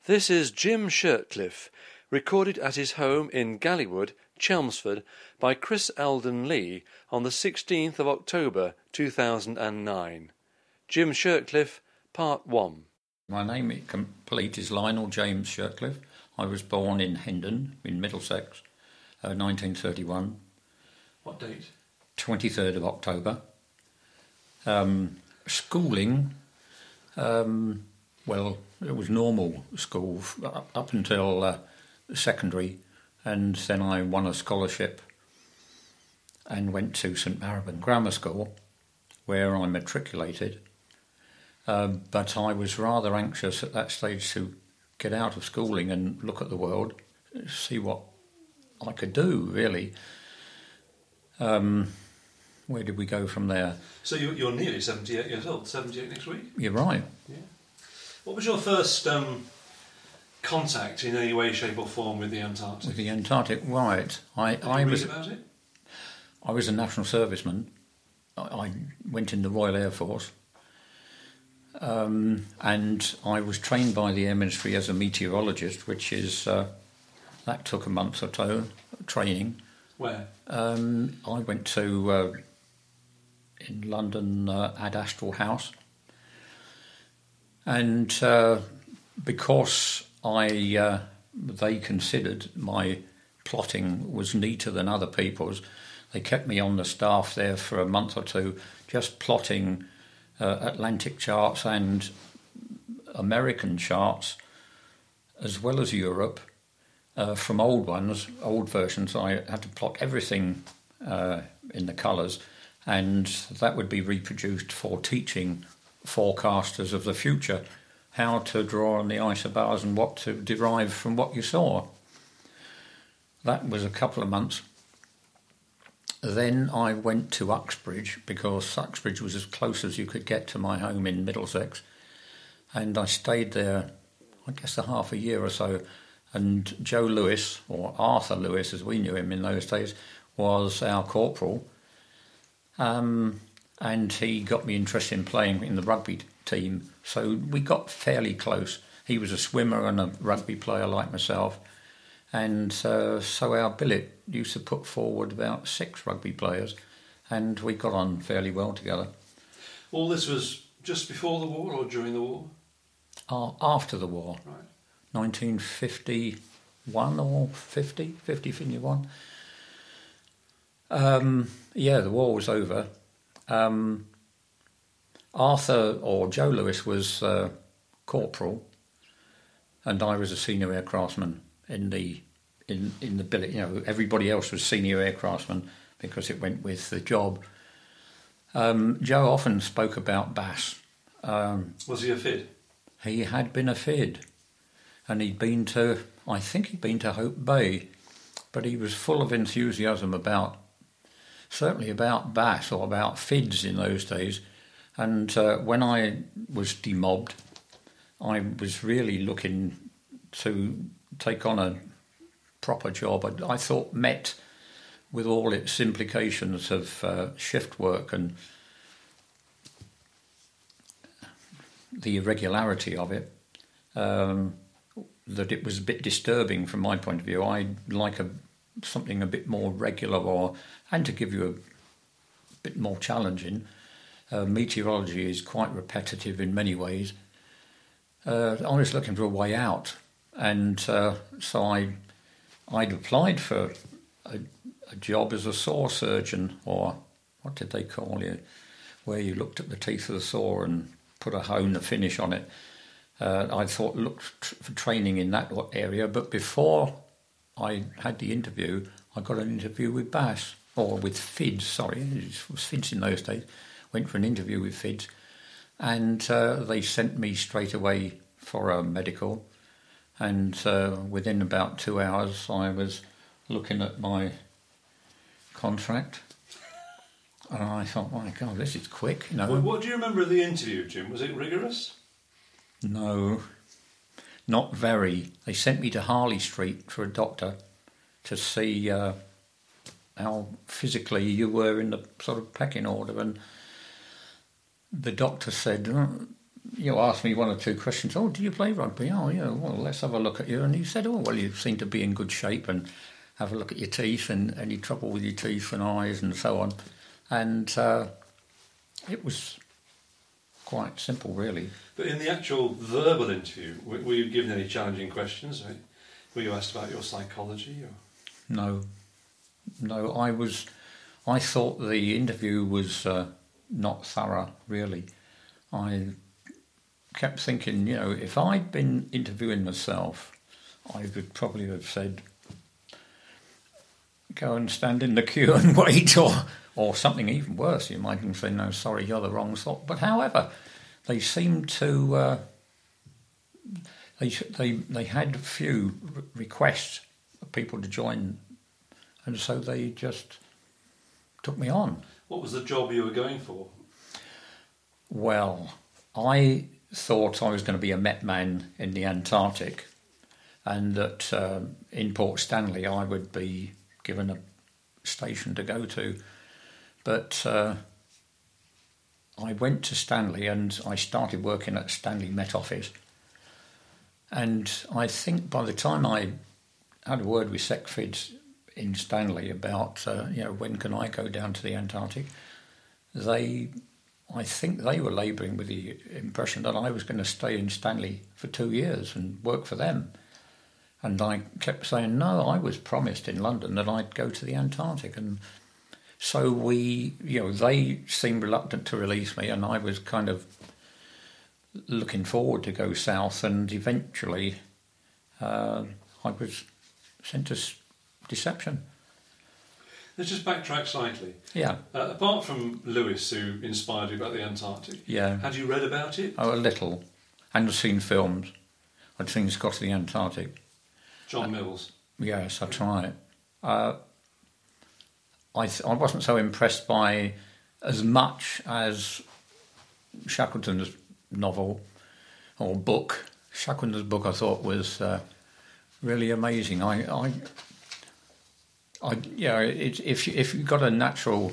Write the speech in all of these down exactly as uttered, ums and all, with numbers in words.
This is Jim Shirtcliffe, recorded at his home in Gallywood, Chelmsford, by Chris Eldon Lee on the sixteenth of October two thousand nine. Jim Shirtcliffe, Part one. My name complete is Lionel James Shirtcliffe. I was born in Hendon, in Middlesex, uh, nineteen thirty-one. What date? twenty-third of October. Um, schooling, um, well, it was normal school up, up until uh, secondary, and then I won a scholarship and went to St Marylebone Grammar School, where I matriculated. Uh, but I was rather anxious at that stage to get out of schooling and look at the world, see what I could do, really. Um, where did we go from there? So you, you're nearly seventy-eight years old, seventy-eight next week? You're right. Yeah. What was your first um, contact in any way, shape or form with the Antarctic? With the Antarctic, right. I, Did you I read was, about it? I was a national serviceman. I, I went in the Royal Air Force. Um, and I was trained by the Air Ministry as a meteorologist, which is, uh, that took a month or so, training. Where? Um, I went to, uh, in London, uh, Ad Astral House. And uh, because I, uh, they considered my plotting was neater than other people's, they kept me on the staff there for a month or two, just plotting uh, Atlantic charts and American charts, as well as Europe, uh, from old ones, old versions. I had to plot everything uh, in the colours, and that would be reproduced for teaching forecasters of the future how to draw on the isobars and what to derive from what you saw. That was a couple of months. Then I went to Uxbridge, because Uxbridge was as close as you could get to my home in Middlesex, and I stayed there, I guess, a half a year or so. And Joe Lewis, or Arthur Lewis as we knew him in those days, was our corporal. Um, and he got me interested in playing in the rugby team, so we got fairly close. He was a swimmer and a rugby player like myself, and uh, so our billet used to put forward about six rugby players, and we got on fairly well together. All this was just before the war or during the war? Uh, after the war, right. nineteen fifty-one or fifty, fifty, fifty-one. Um, yeah, the war was over. Um, Arthur, or Joe Lewis, was uh, corporal, and I was a senior aircraftsman in the in, in the billet. You know, everybody else was senior aircraftsman because it went with the job. Um, Joe often spoke about Bass. Um, was he a F I D? He had been a F I D, and he'd been to, I think he'd been to Hope Bay, but he was full of enthusiasm about, certainly about Bass, or about F I Ds in those days. And uh, when I was demobbed, I was really looking to take on a proper job. I, I thought Met, with all its implications of uh, shift work and the irregularity of it, um, that it was a bit disturbing from my point of view. I'd like a, something a bit more regular, or and to give you a bit more challenging. Uh, meteorology is quite repetitive in many ways. Uh, I was looking for a way out, and uh, so I, I'd applied for a, a job as a saw surgeon, or what did they call it, where you looked at the teeth of the saw and put a hone, a finish on it. Uh, I thought looked tr- for training in that area, but before I had the interview, I got an interview with Bass, or with F I D S, sorry, it was F I D S in those days. Went for an interview with F I D S, and uh, they sent me straight away for a medical, and uh, within about two hours I was looking at my contract, and I thought, my God, this is quick, you know. Well, what do you remember of the interview, Jim? Was it rigorous? No, not very. They sent me to Harley Street for a doctor to see uh, how physically you were in the sort of pecking order, and the doctor said, oh, you know, asked me one or two questions. Oh, do you play rugby? Oh, yeah. Well, let's have a look at you. And he said, oh, well, you seem to be in good shape, and have a look at your teeth and any trouble with your teeth and eyes and so on. And uh, it was quite simple, really. But in the actual verbal interview, were, were you given any challenging questions? Were you asked about your psychology? Or? No, no. I was. I thought the interview was uh, not thorough, really. I kept thinking, you know, if I'd been interviewing myself, I would probably have said, go and stand in the queue and wait, or or something even worse. You might even say, no, sorry, you're the wrong sort. But however, they seemed to, uh, they, they, they had few requests of people to join, and so they just took me on. What was the job you were going for? Well, I thought I was going to be a Met man in the Antarctic, and that uh, in Port Stanley I would be given a station to go to. But uh, I went to Stanley and I started working at Stanley Met Office. And I think by the time I had a word with SecFID in Stanley about, uh, you know, when can I go down to the Antarctic, they, I think they were labouring with the impression that I was going to stay in Stanley for two years and work for them. And I kept saying, no, I was promised in London that I'd go to the Antarctic. And so we, you know, they seemed reluctant to release me, and I was kind of looking forward to go south. And eventually uh, I was sent to Deception. Let's just backtrack slightly. Yeah. Uh, apart from Lewis, who inspired you about the Antarctic, yeah. had you read about it? Oh, a little. And I'd seen films. I'd seen Scott of the Antarctic. John Mills. Yes, that's right. Uh, I th- I wasn't so impressed by as much as Shackleton's novel or book. Shackleton's book I thought was uh, really amazing. I, I, I yeah, it, if you, if you've got a natural,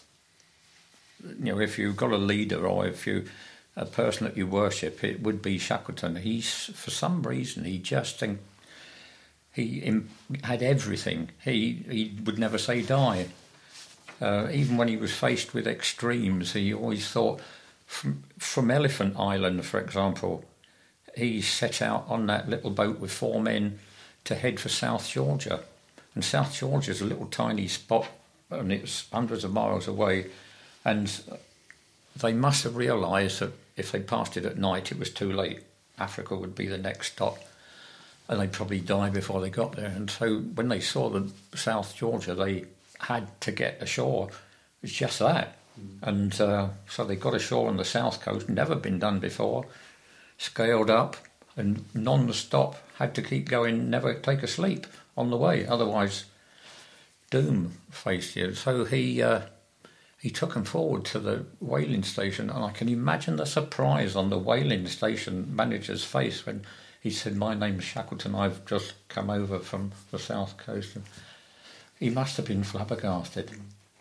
you know, if you've got a leader or if you a person that you worship, it would be Shackleton. He's for some reason he just think. He im- had everything. He he would never say die. Uh, even when he was faced with extremes, he always thought, from, from Elephant Island, for example, he set out on that little boat with four men to head for South Georgia. And South Georgia is a little tiny spot, and it's hundreds of miles away. And they must have realised that if they passed it at night, it was too late. Africa would be the next stop. And they'd probably die before they got there. And so when they saw the South Georgia, they had to get ashore. It's just that. Mm. And uh, so they got ashore on the south coast, never been done before, scaled up and non-stop, had to keep going, never take a sleep on the way. Otherwise, doom faced you. So he uh, he took them forward to the whaling station, and I can imagine the surprise on the whaling station manager's face when he said, my name's Shackleton, I've just come over from the south coast. And he must have been flabbergasted.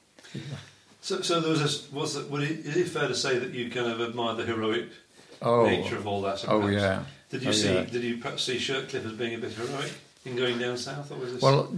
So, so there was a, was it, would it, is it fair to say that you kind of admired the heroic oh, nature of all that? Oh, yeah. Did you oh, see? Yeah. Did you perhaps see Shirtcliffe as being a bit heroic in going down south, or was this? Well,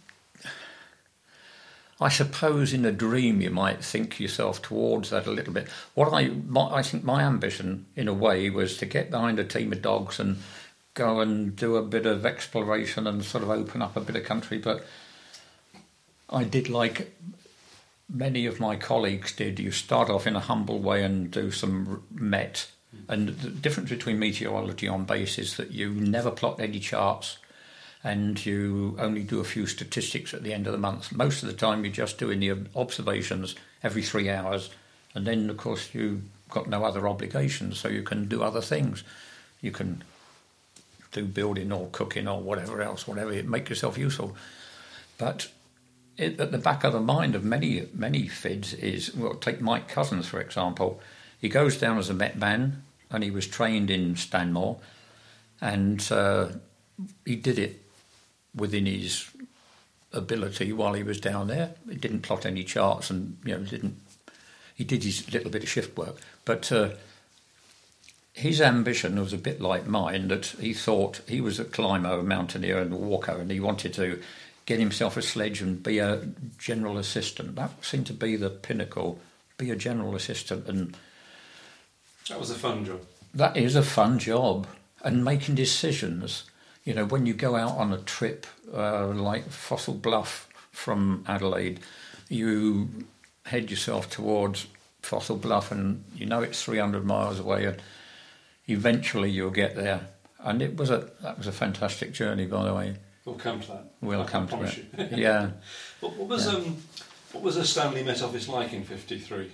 I suppose in a dream you might think yourself towards that a little bit. What I, my, I think my ambition, in a way, was to get behind a team of dogs and go and do a bit of exploration and sort of open up a bit of country. But I did like many of my colleagues did. You start off in a humble way and do some met. And the difference between meteorology on base is that you never plot any charts and you only do a few statistics at the end of the month. Most of the time you're just doing the observations every three hours. And then, of course, you've got no other obligations, so you can do other things. You can do building or cooking or whatever else, whatever, make yourself useful. But it, at the back of the mind of many many F I Ds is, well, take Mike Cousins, for example. He goes down as a Met man, and he was trained in Stanmore, and uh, he did it within his ability while he was down there. He didn't plot any charts, and you know, didn't. He did his little bit of shift work, but uh, his ambition was a bit like mine, that he thought he was a climber, a mountaineer and a walker, and he wanted to get himself a sledge and be a general assistant. That seemed to be the pinnacle, be a general assistant. And that was a fun job. That is a fun job. And making decisions, you know, when you go out on a trip uh, like Fossil Bluff from Adelaide, you head yourself towards Fossil Bluff and you know it's three hundred miles away, and eventually you'll get there. And it was a that was a fantastic journey, by the way. We'll come to that. We'll I come to it. it. Yeah. What, what was yeah. um, what was a Stanley Met Office like in fifty-three?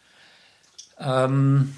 Um,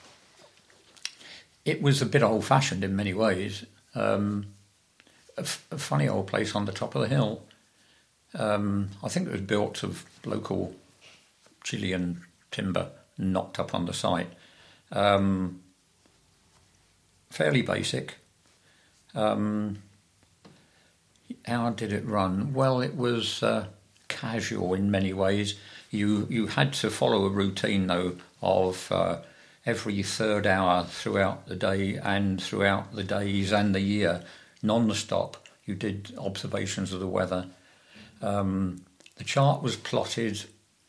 it was a bit old-fashioned in many ways. Um, a, f- a funny old place on the top of the hill. Um, I think it was built of local Chilean timber, knocked up on the site. Um, fairly basic. Um, how did it run? Well, it was uh, casual in many ways. You you had to follow a routine, though, of uh, every third hour throughout the day and throughout the days and the year, non-stop. You did observations of the weather. Um, the chart was plotted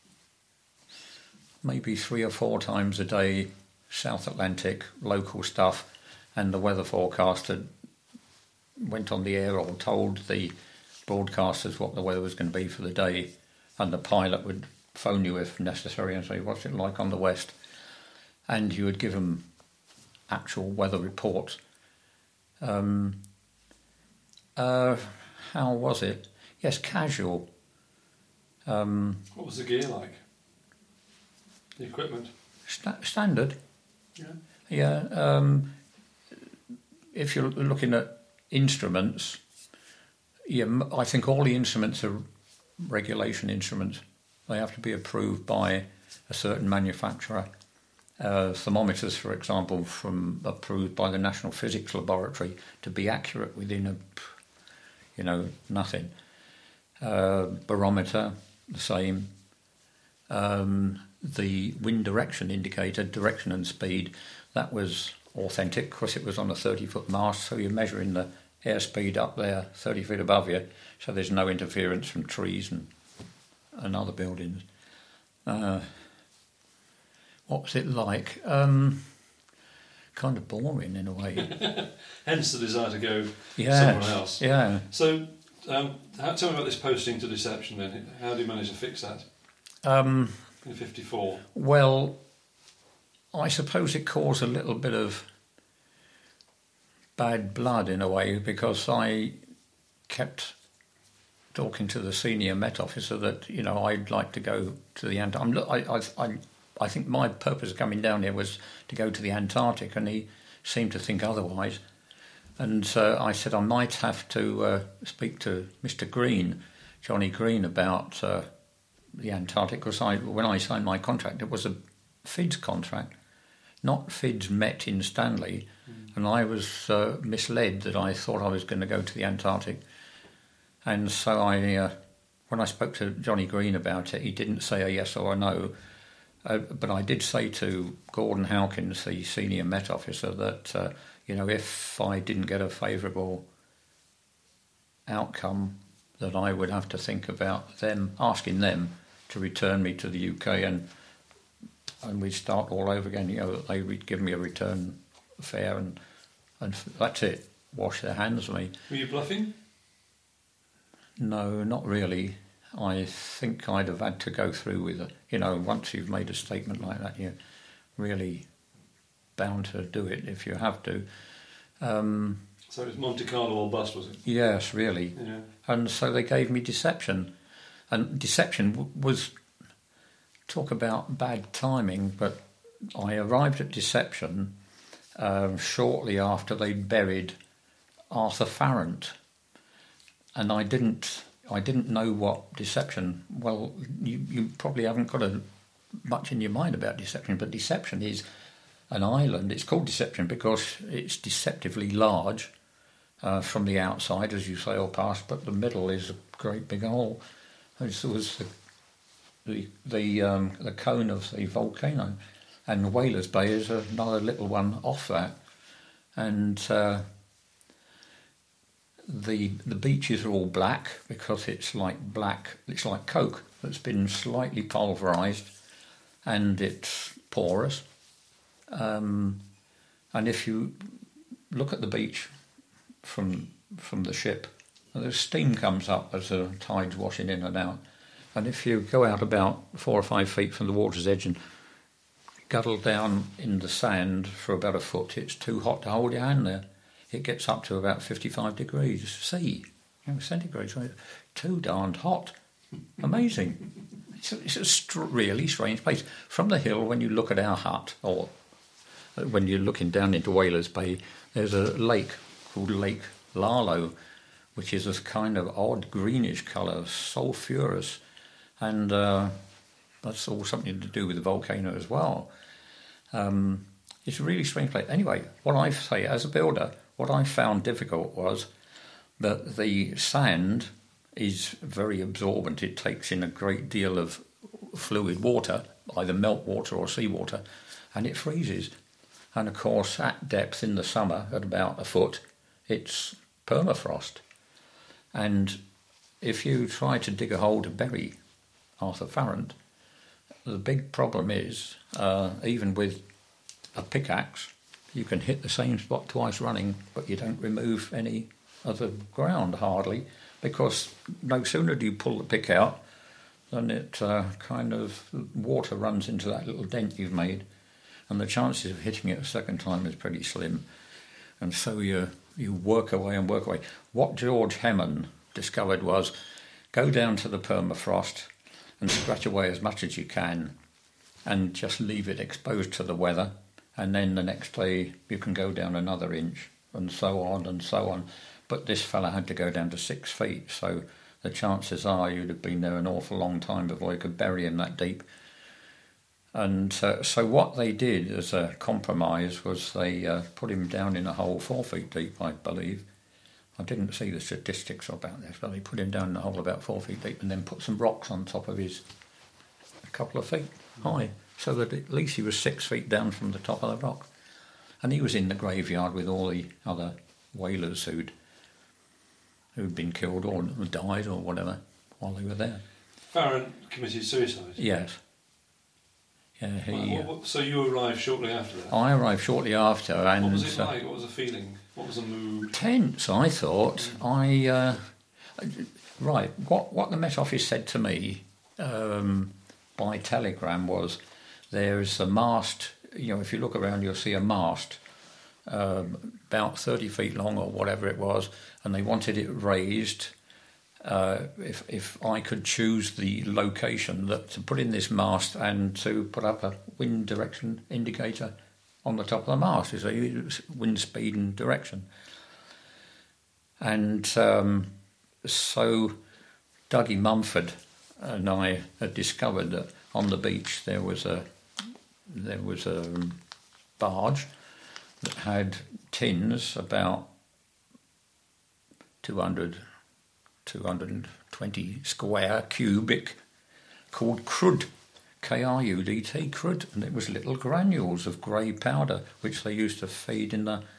maybe three or four times a day, South Atlantic, local stuff, and the weather forecaster went on the air or told the broadcasters what the weather was going to be for the day, and the pilot would phone you if necessary and say, what's it like on the west? And you would give them actual weather reports. Um, uh, how was it? Yes, casual. Um, what was the gear like? The equipment? Sta- standard. Yeah. Yeah. Um, if you're looking at instruments, yeah, I think all the instruments are regulation instruments. They have to be approved by a certain manufacturer. Uh, thermometers, for example, from approved by the National Physics Laboratory to be accurate within a, you know, nothing. Uh, barometer, the same. Um, the wind direction indicator, direction and speed, that was authentic because it was on a thirty-foot mast, so you're measuring the airspeed up there, thirty feet above you, so there's no interference from trees and, and other buildings. Uh, what was it like? Um, kind of boring in a way. Hence the desire to go yes, somewhere else. Yeah. So, um, how, tell me about this posting to Deception then. How did you manage to fix that? Um, in fifty-four? Well, I suppose it caused a little bit of bad blood in a way, because I kept talking to the senior Met officer that, you know, I'd like to go to the Antarctic. I, I, I, I think my purpose of coming down here was to go to the Antarctic, and he seemed to think otherwise. And so I said I might have to uh, speak to Mister Green, Johnny Green, about uh, the Antarctic, because I, when I signed my contract, it was a F I D S contract, not F I D S Met in Stanley, mm. and I was uh, misled that I thought I was going to go to the Antarctic. And so I, uh, when I spoke to Johnny Green about it, he didn't say a yes or a no, uh, but I did say to Gordon Hawkins, the senior Met officer, that uh, you know, if I didn't get a favourable outcome, that I would have to think about them, asking them to return me to the U K, and and we'd start all over again. You know, they would give me a return fare, and and that's it. Wash their hands of me. Were you bluffing? No, not really. I think I'd have had to go through with it. You know, once you've made a statement like that, you're really bound to do it if you have to. Um, so it was Monte Carlo or bust, was it? Yes, really. Yeah. And so they gave me Deception. And Deception w- was, talk about bad timing, but I arrived at Deception uh, shortly after they'd buried Arthur Farrant. And I didn't I didn't know what Deception, well, you, you probably haven't got a, much in your mind about Deception, but Deception is an island. It's called Deception because it's deceptively large uh, from the outside as you sail past, but the middle is a great big hole. It was the the the, um, the cone of the volcano, And Whalers Bay is another little one off that. And uh, the the beaches are all black because it's like black, it's like coke that's been slightly pulverised, and it's porous. Um, and if you look at the beach from from the ship, the steam comes up as the tide's washing in and out. And if you go out about four or five feet from the water's edge and guddle down in the sand for about a foot, it's too hot to hold your hand there. It gets up to about fifty-five degrees C, you know, centigrade. So too darned hot. Amazing. It's a, it's a str- really strange place. From the hill, when you look at our hut, or when you're looking down into Whalers Bay, there's a lake called Lake Larlo, which is this kind of odd greenish colour, sulphurous, and uh, that's all something to do with the volcano as well. Um, it's a really strange place. Anyway, what I say as a builder, what I found difficult was that the sand is very absorbent. It takes in a great deal of fluid water, either meltwater or seawater, and it freezes. And of course, at depth in the summer, at about a foot, it's permafrost. And if you try to dig a hole to bury Arthur Farrant, the big problem is, uh, even with a pickaxe, you can hit the same spot twice running, but you don't remove any other ground hardly, because no sooner do you pull the pick out than it uh, kind of, water runs into that little dent you've made, and the chances of hitting it a second time is pretty slim. And so you you work away and work away. What George Hemmon discovered was, go down to the permafrost and scratch away as much as you can and just leave it exposed to the weather, and then the next day you can go down another inch, and so on and so on. But this fella had to go down to six feet, so the chances are you'd have been there an awful long time before you could bury him that deep. And uh, so what they did as a compromise was they uh, put him down in a hole four feet deep, I believe. I didn't see the statistics about this, but they put him down in a hole about four feet deep and then put some rocks on top of his, a couple of feet high, so that at least he was six feet down from the top of the rock. And he was in the graveyard with all the other whalers who'd who'd been killed or died or whatever while they were there. Farrant committed suicide? Yes. Yeah, he, right, what, what, so you arrived shortly after that? I arrived shortly after, and what was it like? What was the feeling? What was the mood? Tense, I thought. I uh, right. What what the Met Office said to me um, by telegram was, there's a mast. You know, if you look around, you'll see a mast um, about thirty feet long or whatever it was, and they wanted it raised. Uh, if if I could choose the location that to put in this mast and to put up a wind direction indicator on the top of the mast, is a wind speed and direction. And um, so Dougie Mumford and I had discovered that on the beach there was a there was a barge that had tins about two hundred two hundred twenty square cubic, called crud, K R U D T, crud, and it was little granules of grey powder which they used to feed in the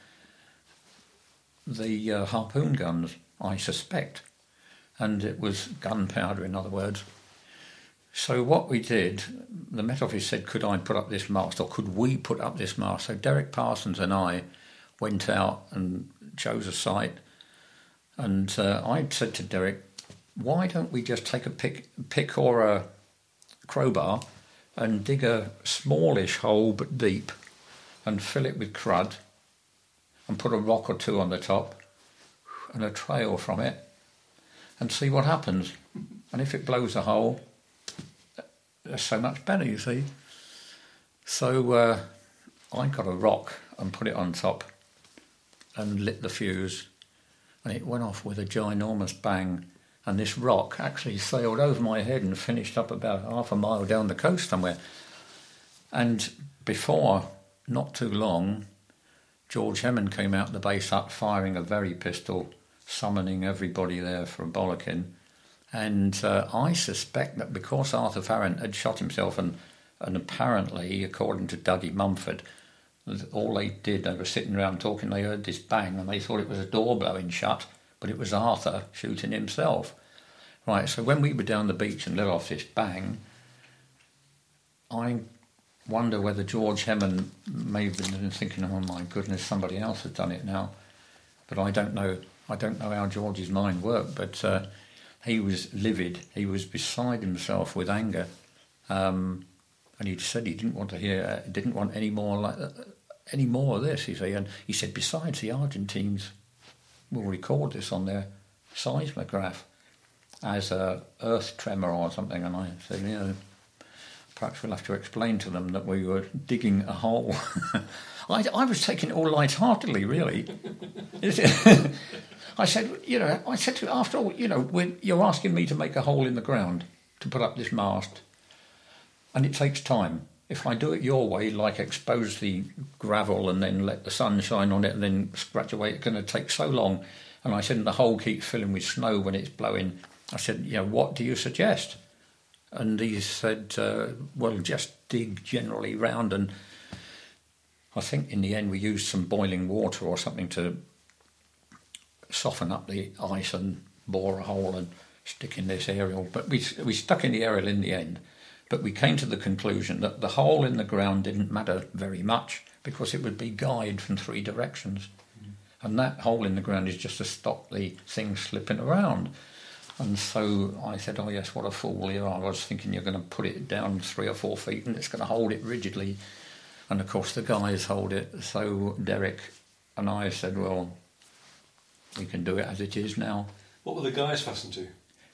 the uh, harpoon guns, I suspect, and it was gunpowder, in other words. So what we did, the Met Office said, could I put up this mast, or could we put up this mast? So Derek Parsons and I went out and chose a site. And uh, I said to Derek, why don't we just take a pick, pick or a crowbar and dig a smallish hole but deep and fill it with crud and put a rock or two on the top and a trail from it and see what happens. And if it blows a hole, that's so much better, you see. So uh, I got a rock and put it on top and lit the fuse. And it went off with a ginormous bang, and this rock actually sailed over my head and finished up about half a mile down the coast somewhere. And before, not too long, George Hemmon came out the base up firing a very pistol, summoning everybody there for a bollocking. And uh, I suspect that because Arthur Farrant had shot himself and And apparently, according to Dougie Mumford, all they did, they were sitting around talking, they heard this bang and they thought it was a door blowing shut, but it was Arthur shooting himself. Right, so when we were down the beach and let off this bang, I wonder whether George Hemmond may have been thinking, oh my goodness, somebody else has done it now. But I don't know, I don't know how George's mind worked, but uh, he was livid, he was beside himself with anger. Um, and he said he didn't want to hear, uh, didn't want any more like uh, any more of this, he said. And he said, besides, the Argentines will record this on their seismograph as a earth tremor or something. And I said, you know, perhaps we'll have to explain to them that we were digging a hole. I, I was taking it all lightheartedly, really. I said, you know, I said to him, after all, you know, we're, you're asking me to make a hole in the ground to put up this mast, and it takes time. If I do it your way, like expose the gravel and then let the sun shine on it and then scratch away, it's going to take so long. And I said, and the hole keeps filling with snow when it's blowing. I said, you know, what do you suggest? And he said, uh, well, just dig generally round. And I think in the end we used some boiling water or something to soften up the ice and bore a hole and stick in this aerial. But we we stuck in the aerial in the end. But we came to the conclusion that the hole in the ground didn't matter very much because it would be guyed from three directions. Mm. And that hole in the ground is just to stop the thing slipping around. And so I said, oh yes, what a fool here. I was thinking you're going to put it down three or four feet and it's going to hold it rigidly. And of course the guys hold it. So Derek and I said, well, we can do it as it is now. What were the guys fastened to?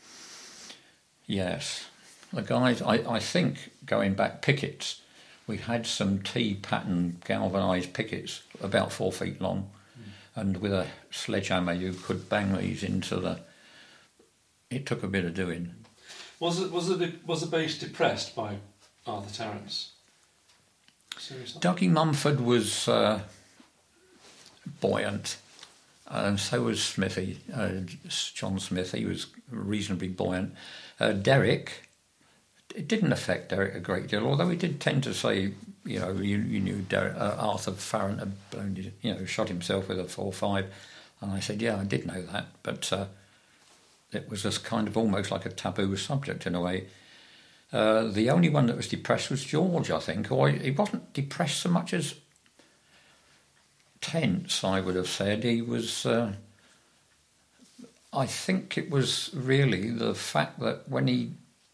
Yes. The guys, I, I think, going back pickets, we had some T-pattern galvanised pickets about four feet long. Mm. And with a sledgehammer you could bang these into the... It took a bit of doing. Was it was it was the base depressed by Arthur Tarrant's? Seriously? Dougie Mumford was uh, buoyant, and so was Smithy, uh, John Smith. He was reasonably buoyant. Uh, Derek, it didn't affect Derek a great deal, although he did tend to say, you know, you, you knew Derek, uh, Arthur Farrant had blown, you know, shot himself with a four five, and I said, yeah, I did know that, but. Uh, It was just kind of almost like a taboo subject in a way. Uh, the only one that was depressed was George, I think, or he wasn't depressed so much as tense, I would have said. He was, uh, I think it was really the fact that when he,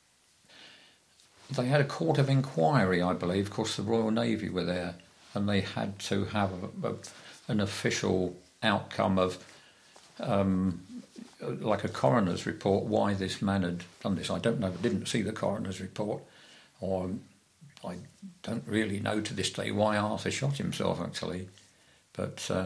they had a court of inquiry, I believe, of course the Royal Navy were there, and they had to have a, a, an official outcome of... Um, like a coroner's report, why this man had done this. I don't know, I didn't see the coroner's report, or I don't really know to this day why Arthur shot himself, actually. But uh,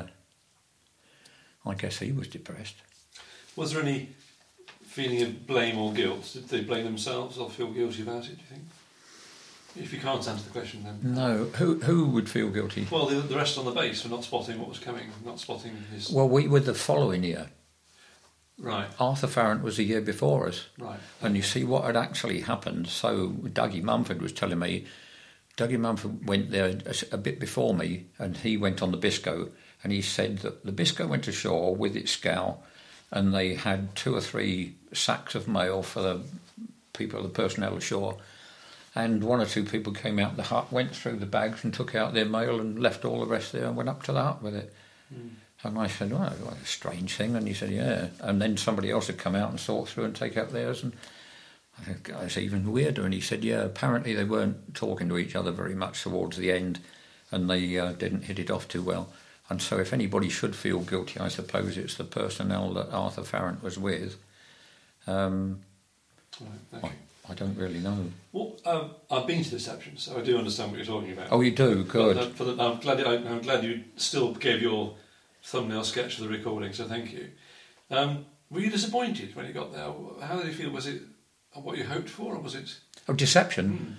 I guess he was depressed. Was there any feeling of blame or guilt? Did they blame themselves or feel guilty about it, do you think? If you can't answer the question, then... No. Who who would feel guilty? Well, the, the rest on the base for not spotting what was coming, not spotting his... Well, we were the following year. Right. Arthur Farrant was a year before us. Right. And you see what had actually happened. So Dougie Mumford was telling me, Dougie Mumford went there a, a bit before me, and he went on the Bisco, and he said that the Bisco went ashore with its scow, and they had two or three sacks of mail for the people, the personnel ashore, and one or two people came out the hut, went through the bags and took out their mail and left all the rest there and went up to the hut with it. Mm. And I said, well, what a strange thing. And he said, yeah. And then somebody else had come out and sort through and take out theirs. And I think it's even weirder. And he said, yeah, apparently they weren't talking to each other very much towards the end, and they uh, didn't hit it off too well. And so if anybody should feel guilty, I suppose it's the personnel that Arthur Farrant was with. Um, right, I, I don't really know. Well, um, I've been to Deception, so I do understand what you're talking about. Oh, you do? Good. But, uh, for the, I'm, glad, I'm glad you still gave your thumbnail sketch of the recording, so thank you. Um, were you disappointed when you got there? How did you feel? Was it what you hoped for, or was it... Oh, Deception?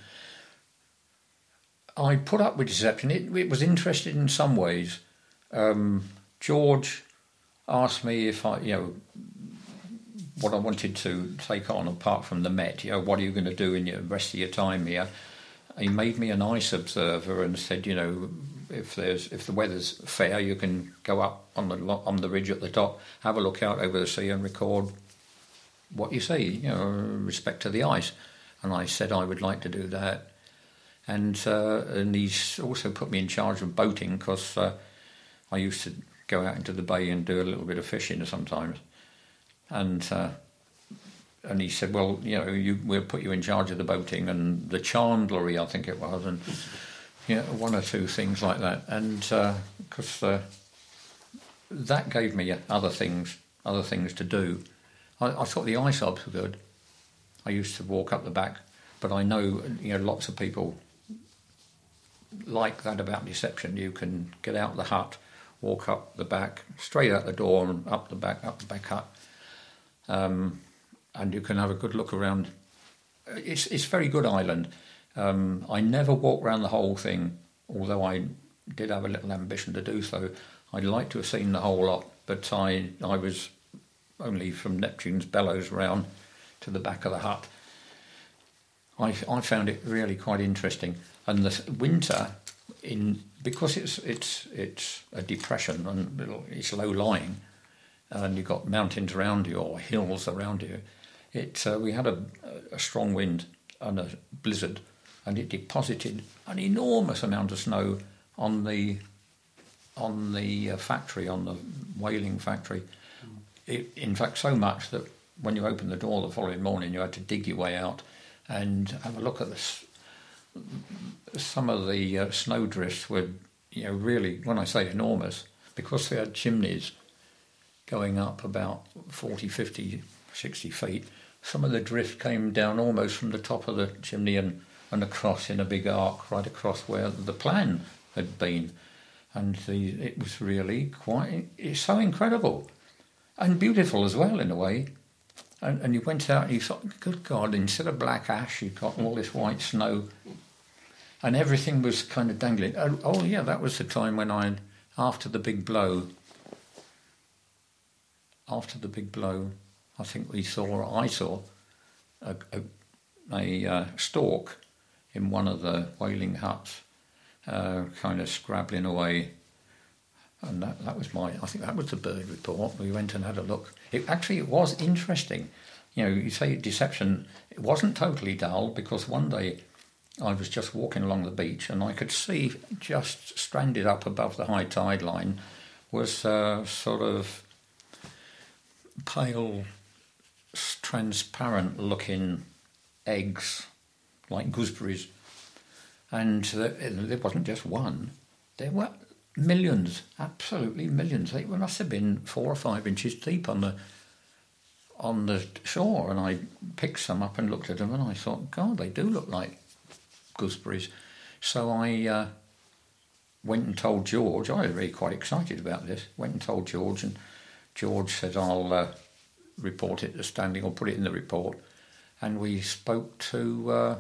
Hmm. I put up with Deception. It, it was interesting in some ways. Um, George asked me if I, you know, what I wanted to take on apart from the Met. You know, what are you going to do in the rest of your time here? he made me an ice observer and said, you know, if there's if the weather's fair, you can go up on the on the ridge at the top, have a look out over the sea, and record what you see, you know, respect to the ice. And I said I would like to do that. And uh, and he's also put me in charge of boating, because uh, I used to go out into the bay and do a little bit of fishing sometimes. And uh, and he said, well, you know, you, we'll put you in charge of the boating and the chandlery, I think it was, and you know, one or two things like that. And because uh, uh, that gave me other things, other things to do. I, I thought the ice obs were good. I used to walk up the back, but I know, you know, lots of people like that about Deception. You can get out the hut, walk up the back, straight out the door and up the back, up the back hut, um, and you can have a good look around. It's it's a very good island. Um, I never walked around the whole thing, although I did have a little ambition to do so. I'd like to have seen the whole lot, but I I was only from Neptune's Bellows round to the back of the hut. I I found it really quite interesting. And the winter, in because it's it's it's a depression and it's low lying, and you've got mountains around you or hills around you. It uh, we had a, a strong wind and a blizzard, and it deposited an enormous amount of snow on the on the uh, factory, on the whaling factory. Mm. It, in fact, so much that when you opened the door the following morning, you had to dig your way out and have a look at this. Some of the uh, snow drifts were, you know, really, when I say enormous, because they had chimneys going up about forty, fifty, sixty feet, some of the drift came down almost from the top of the chimney and, and across in a big arc right across where the plan had been. And the, it was really quite, it's so incredible and beautiful as well in a way. And, and you went out and you thought, good God, instead of black ash, you've got all this white snow. And everything was kind of dangling. Oh, oh yeah, that was the time when I, after the big blow, after the big blow, I think we saw, I saw, a, a, a uh, stork in one of the whaling huts, uh, kind of scrabbling away. And that, that was my, I think that was the bird report. We went and had a look. It actually, it was interesting. You know, you say Deception, it wasn't totally dull, because one day I was just walking along the beach and I could see just stranded up above the high tide line was uh, sort of pale, transparent looking eggs, like gooseberries. And there wasn't just one, there were millions, absolutely millions. They must have been four or five inches deep on the on the shore, and I picked some up and looked at them and I thought, God, they do look like gooseberries. So I uh, went and told George. I was really quite excited about this. Went and told George, and George said, I'll uh, report it to Stanley or put it in the report. And we spoke to uh,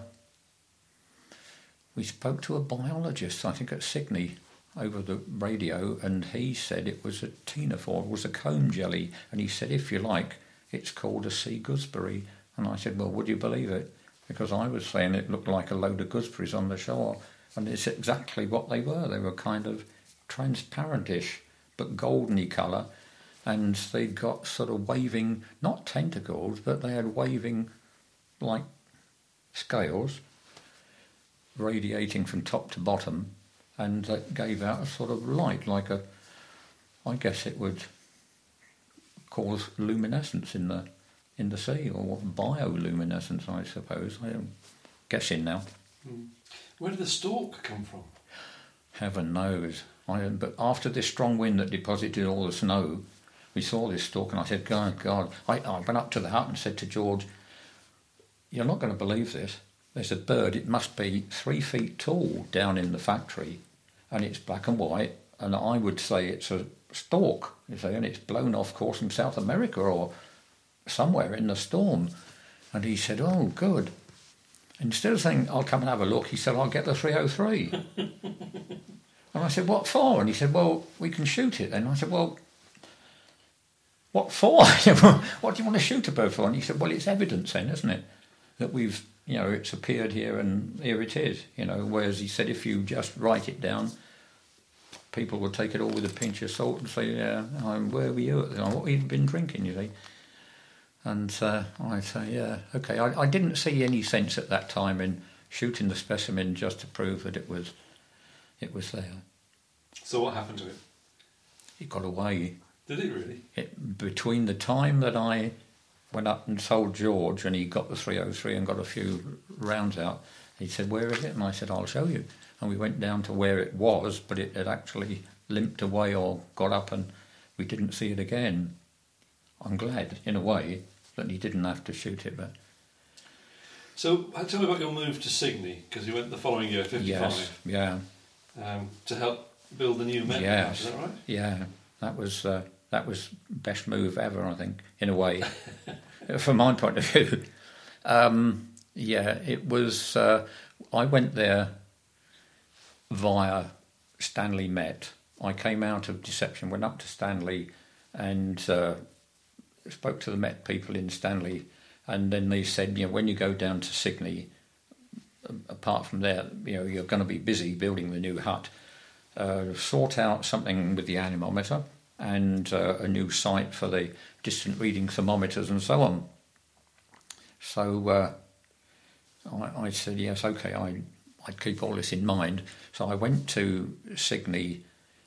we spoke to a biologist, I think at Sydney, over the radio, and he said it was a ctenophore, it was a comb jelly, and he said, if you like, it's called a sea gooseberry. And I said, well, would you believe it? Because I was saying it looked like a load of gooseberries on the shore, and it's exactly what they were. They were kind of transparentish, but goldeny colour, and they'd got sort of waving, not tentacles, but they had waving, like scales, radiating from top to bottom, and that gave out a sort of light, like a, I guess it would cause luminescence in the in the sea, or bioluminescence, I suppose. I'm guessing now. Mm. Where did the stork come from? Heaven knows. I, but after this strong wind that deposited all the snow, we saw this stork, and I said, God, God. I, I went up to the hut and said to George, you're not going to believe this. There's a bird, it must be three feet tall down in the factory, and it's black and white, and I would say it's a stork, you see, and it's blown off course from South America or somewhere in the storm. And he said, oh, good. Instead of saying, I'll come and have a look, he said, I'll get the three oh three. And I said, what for? And he said, well, we can shoot it. And I said, well, what for? What do you want to shoot a bird for? And he said, well, it's evidence then, isn't it, that we've you know, it's appeared here and here it is, you know, whereas he said if you just write it down, people will take it all with a pinch of salt and say, yeah, um, where were you at the time? What have you been drinking, you see? And uh, I say, yeah, OK. I, I didn't see any sense at that time in shooting the specimen just to prove that it was it was there. So what happened to it? It got away. Did it really? It, between the time that I went up and told George and he got the three oh three and got a few rounds out, he said, where is it? And I said, I'll show you. And we went down to where it was, but it had actually limped away or got up and we didn't see it again. I'm glad, in a way, that he didn't have to shoot it. But so tell me about your move to Signy, because you went the following year, fifty-five. Yes, yeah. Um, to help build the new Met yes. House, is that right? Yeah, that was uh, that was best move ever, I think, in a way, from my point of view. Um, yeah, it was. Uh, I went there via Stanley Met. I came out of Deception, went up to Stanley, and uh, spoke to the Met people in Stanley, and then they said, you know, when you go down to Signy, apart from there, you know, you're going to be busy building the new hut. Uh, sort out something with the anemometer and uh, a new site for the distant reading thermometers and so on. So uh, I, I said, yes, OK, I, I'd keep all this in mind. So I went to Signy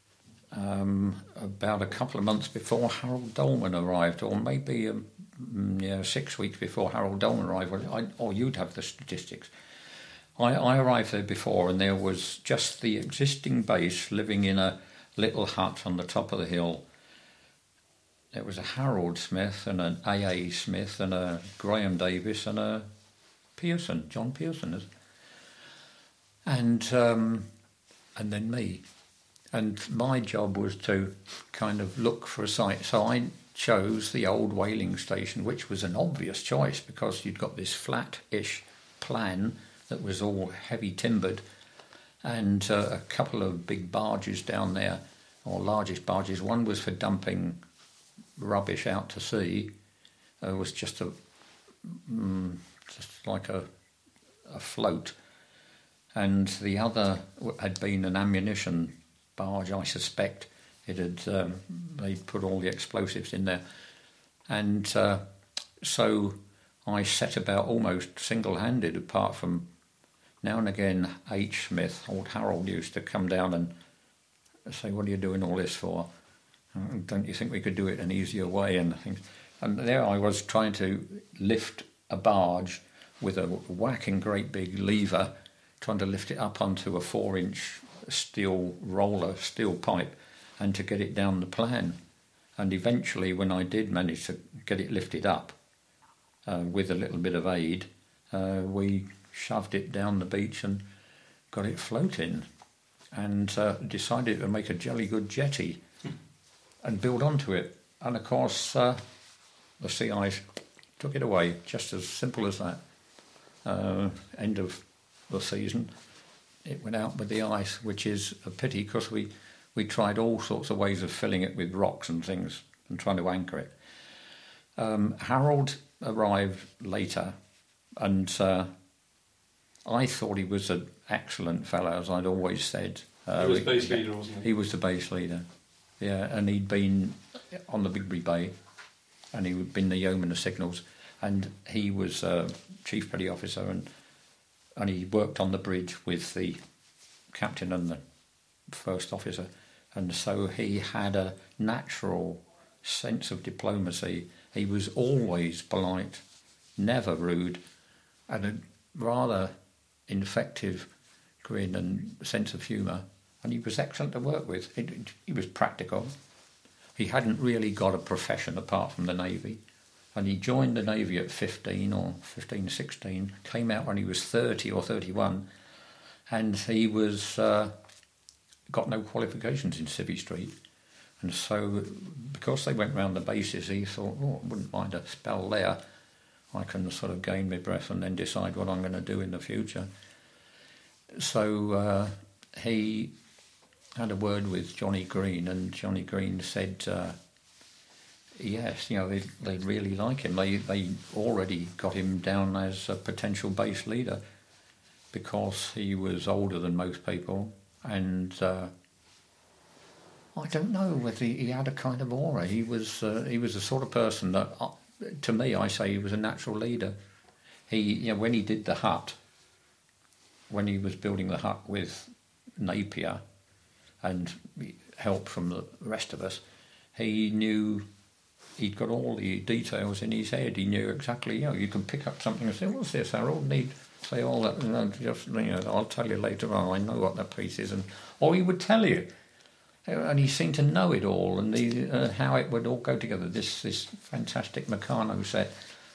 um, about a couple of months before Harold Dolman arrived, or maybe um, yeah, six weeks before Harold Dolman arrived, I, or you'd have the statistics. I, I arrived there before and there was just the existing base living in a little hut on the top of the hill. There was a Harold Smith and an A A Smith and a Graham Davis and a Pearson, John Pearson. And, um, and then me. And my job was to kind of look for a site. So I chose the old whaling station, which was an obvious choice because you'd got this flat-ish plan that was all heavy timbered, and uh, a couple of big barges down there, or largest barges. One was for dumping rubbish out to sea. It was just a, mm, just like a, a float, and the other had been an ammunition barge. I suspect it had. Um, they'd put all the explosives in there, and uh, so I set about almost single-handed, apart from. Now and again, H. Smith, old Harold, used to come down and say, what are you doing all this for? Don't you think we could do it an easier way? And things. And there I was trying to lift a barge with a whacking great big lever, trying to lift it up onto a four-inch steel roller, steel pipe, and to get it down the plan. And eventually, when I did manage to get it lifted up, uh, with a little bit of aid, uh, we... shoved it down the beach and got it floating, and uh, decided to make a jolly good jetty and build onto it. And of course, uh, the sea ice took it away, just as simple as that. Uh, end of the season, it went out with the ice, which is a pity because we, we tried all sorts of ways of filling it with rocks and things and trying to anchor it. Um, Harold arrived later, and uh, I thought he was an excellent fellow, as I'd always said. Uh, he was base leader, wasn't he? He was the base leader, yeah, and he'd been on the Bigbury Bay, and he'd been the yeoman of signals, and he was uh, chief petty officer, and and he worked on the bridge with the captain and the first officer, and so he had a natural sense of diplomacy. He was always polite, never rude, and a rather infective grin and sense of humour, and he was excellent to work with. It, it, he was practical. He hadn't really got a profession apart from the Navy, and he joined the Navy at fifteen or fifteen, sixteen, came out when he was thirty or thirty-one, and he was uh, got no qualifications in Civvy Street, and so because they went round the bases, he thought, oh, I wouldn't mind a spell there. I can sort of gain my breath and then decide what I'm going to do in the future. So uh, he had a word with Johnny Green, and Johnny Green said uh, yes, you know, they they really like him. They they already got him down as a potential base leader because he was older than most people, and uh, I don't know whether he, he had a kind of aura. He was uh, he was the sort of person that, uh, to me, I say he was a natural leader. He, you know, when he did the hut, when he was building the hut with Napier and help from the rest of us, he knew. He'd got all the details in his head. He knew exactly, you know, you can pick up something and say, what's this, Harold? Need say all that, and then just, you know, I'll tell you later on, I know what that piece is. And or he would tell you. And he seemed to know it all, and the, uh, how it would all go together, this this fantastic Meccano set.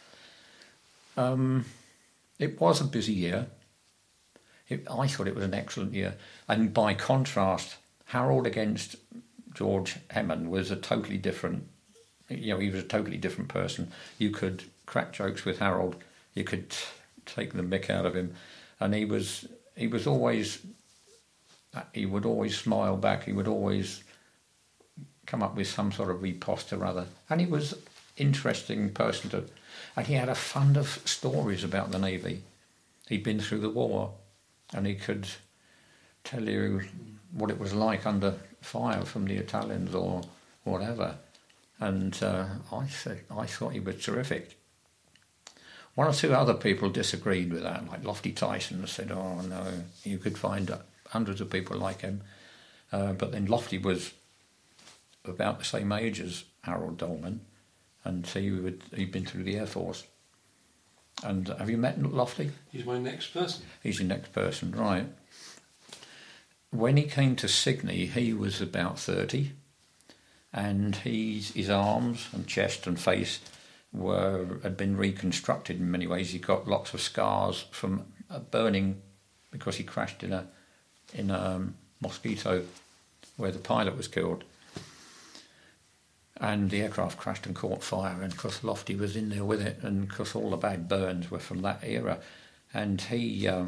Um, it was a busy year. It, I thought it was an excellent year. And by contrast, Harold against George Hammond was a totally different, you know, he was a totally different person. You could crack jokes with Harold, you could t- take the mick out of him, and he was he was always, he would always smile back, he would always come up with some sort of riposte or other, and he was interesting person to, and he had a fund of stories about the Navy. He'd been through the war, and he could tell you what it was like under fire from the Italians or whatever. And uh, I said, I thought he was terrific. One or two other people disagreed with that, like Lofty Tyson said, oh no, you could find hundreds of people like him. Uh, but then Lofty was about the same age as Harold Dolman, and he would, he'd been through the Air Force. And have you met Lofty? He's my next person. He's your next person, right. When he came to Sydney, he was about thirty. And he's, his arms and chest and face were had been reconstructed in many ways. He got lots of scars from uh, burning because he crashed in a in a um, Mosquito where the pilot was killed. And the aircraft crashed and caught fire, and of course Lofty was in there with it, and of course all the bad burns were from that era. And he uh,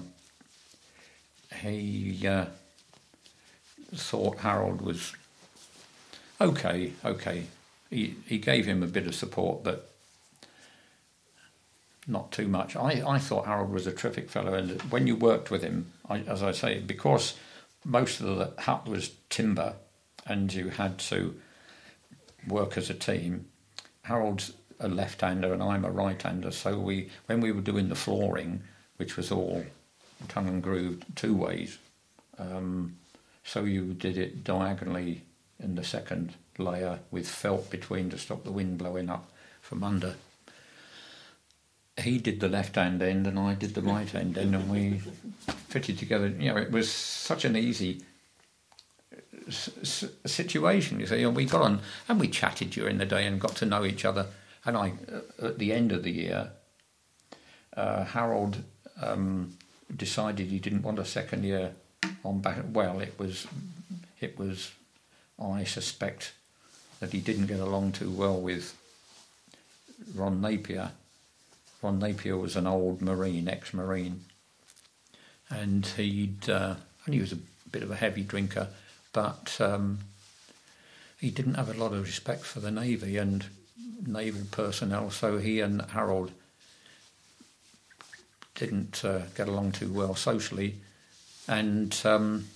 he uh, thought Harold was Okay, okay. He he gave him a bit of support, but not too much. I, I thought Harold was a terrific fellow, and when you worked with him, I, as I say, because most of the hut was timber, and you had to work as a team. Harold's a left-hander and I'm a right-hander, so we when we were doing the flooring, which was all tongue and grooved two ways, um, so you did it diagonally in the second layer with felt between to stop the wind blowing up from under. He did the left-hand end and I did the right-hand end, and we fitted together. You know, it was such an easy s- s- situation, you see, and we got on and we chatted during the day and got to know each other. And I, at the end of the year, uh, Harold um, decided he didn't want a second year on back. Well, it was, it was. I suspect that he didn't get along too well with Ron Napier. Ron Napier was an old Marine, ex-Marine, and he'd uh, and he was a bit of a heavy drinker, but um, he didn't have a lot of respect for the Navy and Navy personnel, so he and Harold didn't uh, get along too well socially, and um,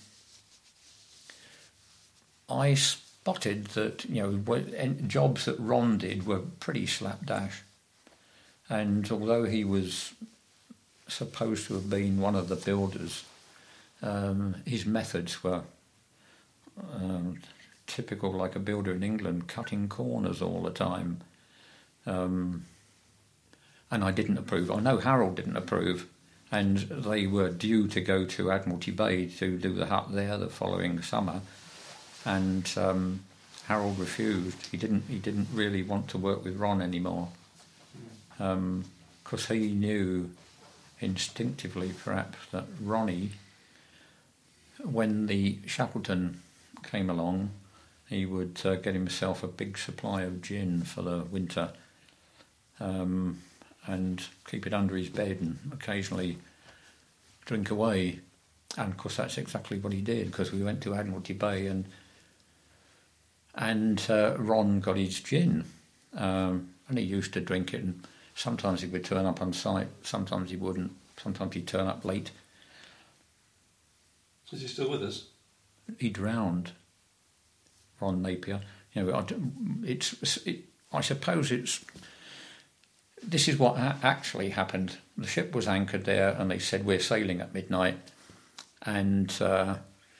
I spotted that, you know, jobs that Ron did were pretty slapdash. And although he was supposed to have been one of the builders, um, his methods were um, typical, like a builder in England, cutting corners all the time. Um, and I didn't approve. I know Harold didn't approve. And they were due to go to Admiralty Bay to do the hut there the following summer. And um, Harold refused. He didn't. He didn't really want to work with Ron anymore, because um, he knew instinctively, perhaps, that Ronnie, when the Shackleton came along, he would uh, get himself a big supply of gin for the winter, um, and keep it under his bed and occasionally drink away. And of course, that's exactly what he did, because we went to Admiralty Bay and. And uh, Ron got his gin, um, and he used to drink it, and sometimes he would turn up on site, sometimes he wouldn't, sometimes he'd turn up late. Is he still with us? He drowned, Ron Napier. You know, I, it's, it, I suppose it's, this is what ha- actually happened. The ship was anchored there and they said, we're sailing at midnight. And, uh,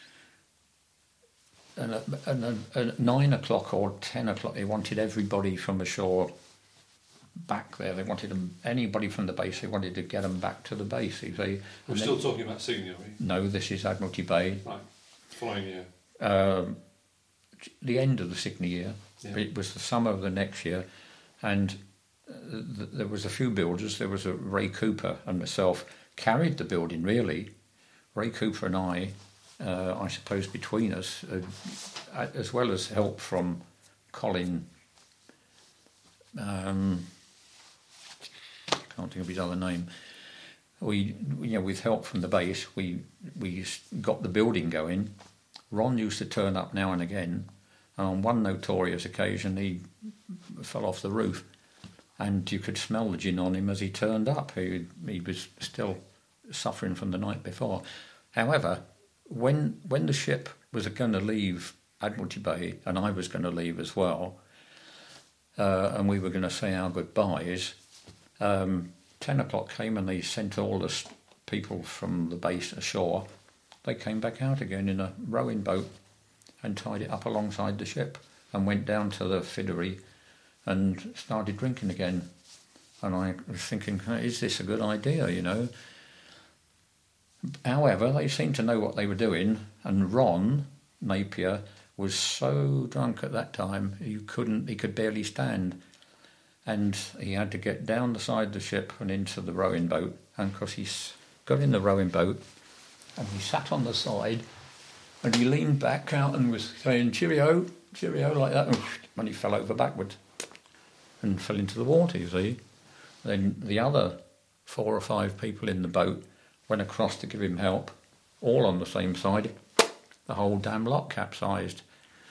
and, at, and at, at nine o'clock or ten o'clock, they wanted everybody from the shore back there. They wanted them, anybody from the base, they wanted to get them back to the base. They, We're still they, talking about Sydney, are we? No, this is Admiralty Bay. Right, following year. Um, the end of the Sydney year. Yeah. It was the summer of the next year, and th- there was a few builders. There was a Ray Cooper and myself carried the building, really. Ray Cooper and I, uh, I suppose between us, uh, as well as help from Colin, um, I can't think of his other name, we, you know, with help from the base, we, we got the building going. Ron used to turn up now and again, and on one notorious occasion he fell off the roof, and you could smell the gin on him as he turned up. He, he was still suffering from the night before. However, when when the ship was going to leave Admiralty Bay, and I was going to leave as well, uh, and we were going to say our goodbyes, um, ten o'clock came and they sent all the people from the base ashore. They came back out again in a rowing boat and tied it up alongside the ship and went down to the Fiddery and started drinking again. And I was thinking, is this a good idea, you know? However, they seemed to know what they were doing, and Ron Napier was so drunk at that time he couldn't, he could barely stand. And he had to get down the side of the ship and into the rowing boat. And of course he got in the rowing boat, and he sat on the side and he leaned back out and was saying cheerio, cheerio like that, and he fell over backwards and fell into the water, you see. Then the other four or five people in the boat went across to give him help, all on the same side. The whole damn lot capsized.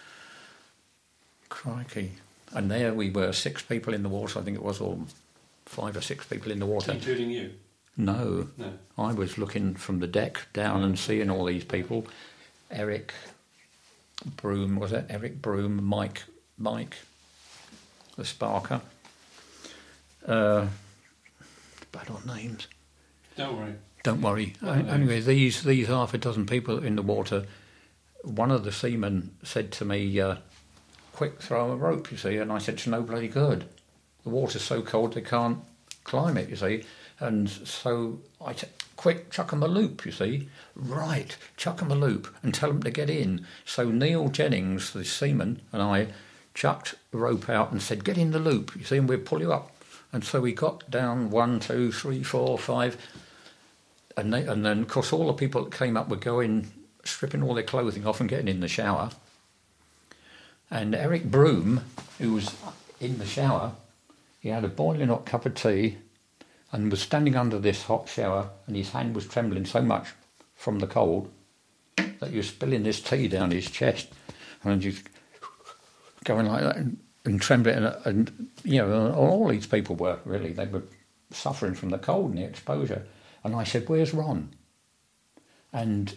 Crikey. And there we were, six people in the water, I think it was, or five or six people in the water. Including you? No. No. I was looking from the deck down and seeing all these people. Eric Broom, was it? Eric Broom, Mike, Mike, the Sparker. Uh, bad on names. Don't worry. Don't worry. Uh, anyway, these these half a dozen people in the water, one of the seamen said to me, uh, quick, throw a rope, you see, and I said, it's no bloody good. The water's so cold they can't climb it, you see. And so I said, quick, chuck 'em a loop, you see. Right, chuck 'em a loop and tell them to get in. So Neil Jennings, the seaman, and I chucked the rope out and said, get in the loop, you see, and we'll pull you up. And so we got down one, two, three, four, five, and, they, and then, of course, all the people that came up were going, stripping all their clothing off and getting in the shower. And Eric Broom, who was in the shower, he had a boiling hot cup of tea and was standing under this hot shower, and his hand was trembling so much from the cold that he was spilling this tea down his chest, and just going like that and, and trembling. And, and, you know, all these people were, really, they were suffering from the cold and the exposure. And I said, where's Ron? And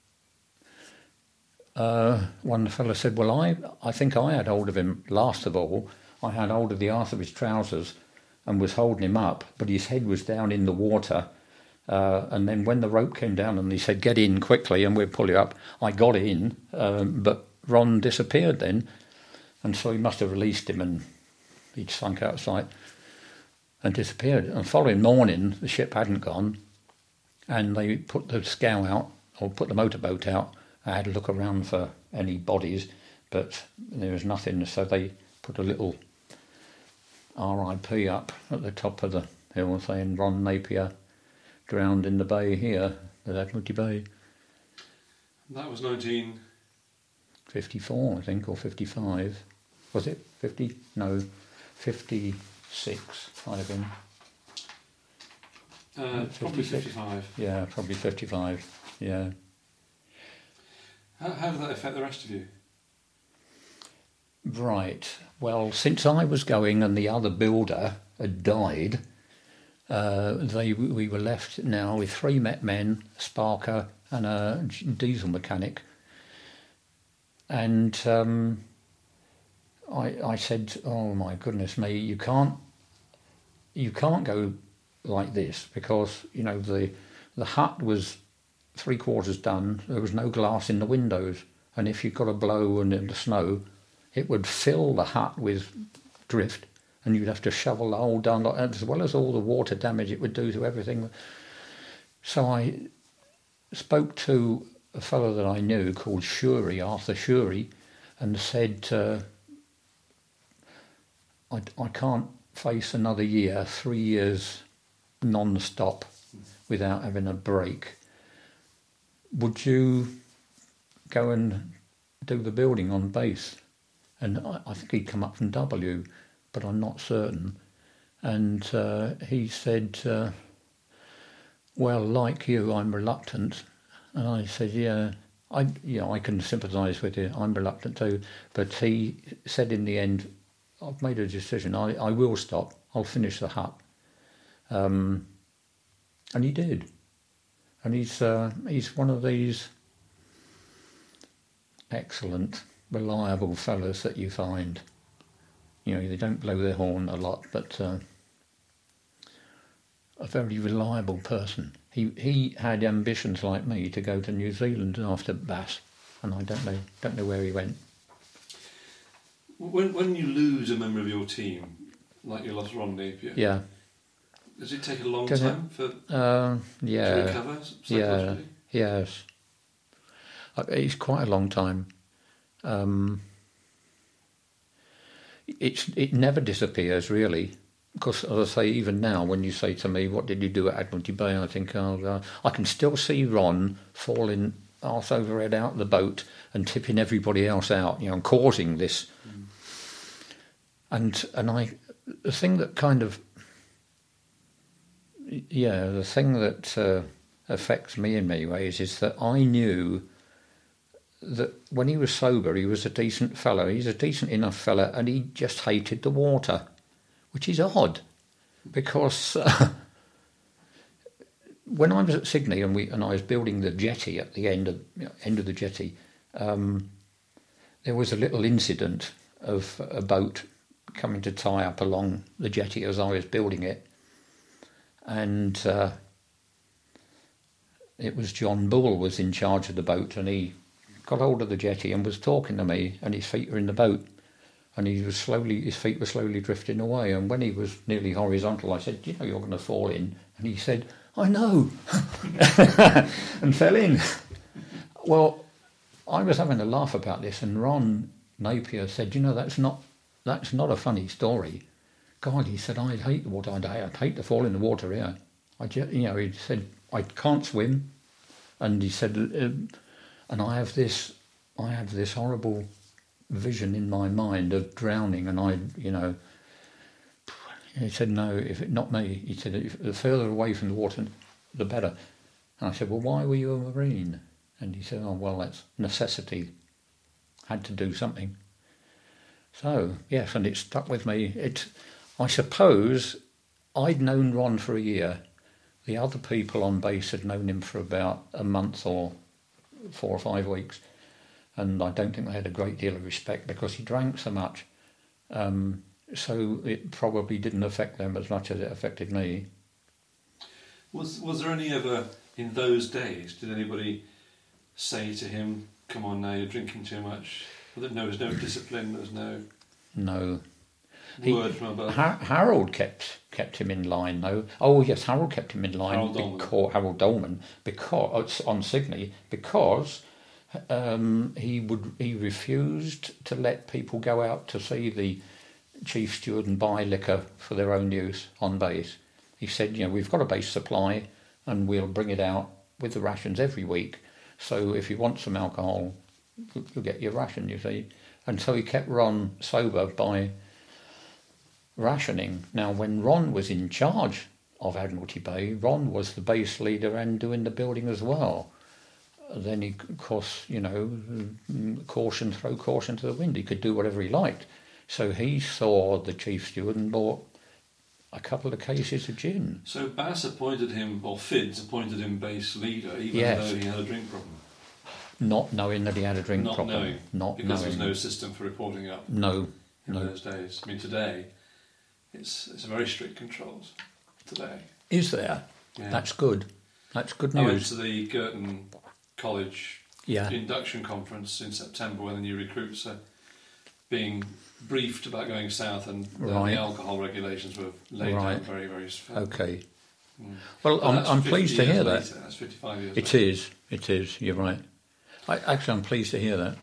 uh, one fella said, well, I, I think I had hold of him last of all. I had hold of the arse of his trousers and was holding him up, but his head was down in the water. Uh, and then when the rope came down and he said, get in quickly and we'll pull you up, I got in, um, but Ron disappeared then. And so he must have released him and he'd sunk out of sight and disappeared. And the following morning, the ship hadn't gone, and they put the scow out, or put the motorboat out. I had to look around for any bodies, but there was nothing, so they put a little R I P up at the top of the hill saying Ron Napier drowned in the bay here, at Admiralty Bay. That was nineteen fifty-four, I think, or fifty-five. Was it fifty? No, fifty-six might have been. Uh, probably fifty-five. Yeah, probably fifty-five, yeah. How, how did that affect the rest of you? Right. Well, since I was going and the other builder had died, uh, they we were left now with three Met men, a sparker and a diesel mechanic. And um, I, I said, "Oh my goodness me, you can't, you can't go like this because you know the the hut was three quarters done. There was no glass in the windows, and if you got a blow and in the snow, it would fill the hut with drift, and you'd have to shovel the hole down, as well as all the water damage it would do to everything." So I spoke to a fellow that I knew called Shuri, Arthur Shuri, and said, uh, I, I can't face another year, three years non-stop without having a break. Would you go and do the building on base? And I, I think he'd come up from W, but I'm not certain. And uh, he said, uh, well, like you, I'm reluctant. And I said, yeah, I, you know, I can sympathise with you. I'm reluctant too. But he said in the end, I've made a decision. I, I will stop. I'll finish the hut. Um, and he did. And he's uh, he's one of these excellent, reliable fellas that you find. You know, they don't blow their horn a lot, but uh, a very reliable person. He he had ambitions like me to go to New Zealand after Bass, and I don't know don't know where he went. When when you lose a member of your team, like you lost Ron Napier, yeah, does it take a long Does time it? for uh, yeah, to recover psychologically? Yeah, yes, uh, it's quite a long time. Um, it's it never disappears really. Because, as I say, even now, when you say to me, what did you do at Admiralty Bay, I think, oh, uh, I can still see Ron falling arse over head out of the boat and tipping everybody else out, you know, and causing this. Mm. And and I, the thing that kind of, yeah, the thing that uh, affects me in many ways is that I knew that when he was sober, he was a decent fellow. He's a decent enough fella, and he just hated the water. Which is odd, because uh, when I was at Sydney and we and I was building the jetty at the end of you know, end of the jetty, um, there was a little incident of a boat coming to tie up along the jetty as I was building it, and uh, it was John Bull was in charge of the boat, and he got hold of the jetty and was talking to me, and his feet were in the boat. And he was slowly, his feet were slowly drifting away. And when he was nearly horizontal, I said, "You know, you're going to fall in." And he said, "I know," and fell in. Well, I was having a laugh about this, and Ron Napier said, "You know, that's not that's not a funny story." God, he said, "I'd hate the water. I'd, I'd hate to fall in the water here." I, just, you know, he said, "I can't swim," and he said, um, "And I have this, I have this horrible vision in my mind of drowning," and I, you know, he said, "No, if it, not me." He said, if, "The further away from the water, the better." And I said, "Well, why were you a Marine?" And he said, "Oh, well, that's necessity. Had to do something." So, yes, and it stuck with me. It, I suppose I'd known Ron for a year. The other people on base had known him for about a month or four or five weeks. And I don't think they had a great deal of respect because he drank so much. Um, so it probably didn't affect them as much as it affected me. Was was there any ever, in those days, did anybody say to him, "Come on now, you're drinking too much"? No, there was no discipline, there was no... No. Word he, from above. Ha- Harold kept kept him in line, though. Oh, yes, Harold kept him in line. Harold Dolman. Because, Harold Dolman, because, on Sydney, because... Um, he would he refused to let people go out to see the chief steward and buy liquor for their own use on base. He said, you know, we've got a base supply and we'll bring it out with the rations every week. So if you want some alcohol, you'll get your ration, you see. And so he kept Ron sober by rationing. Now, when Ron was in charge of Admiralty Bay, Ron was the base leader and doing the building as well. then he, of course, you know, caution, throw caution to the wind. He could do whatever he liked. So he saw the chief steward and bought a couple of cases of gin. So Bass appointed him, or Fids appointed him base leader, even Yes. though he had a drink problem. Not knowing that he had a drink Not problem. knowing. Not because knowing. there was no system for reporting up No, in no. those days. I mean, today, it's it's very strict controls. Today. Is there? Yeah. That's good. That's good I went news. to the Girton College Yeah. induction conference in September when the new recruits are being briefed about going south, and the, Right. the alcohol regulations were laid Right. out very, very firmly. Okay. Mm. Well, But I'm, that's I'm fifty pleased to years hear that. later. That's fifty-five years It later. is. It is. You're right. I, actually, I'm pleased to hear that.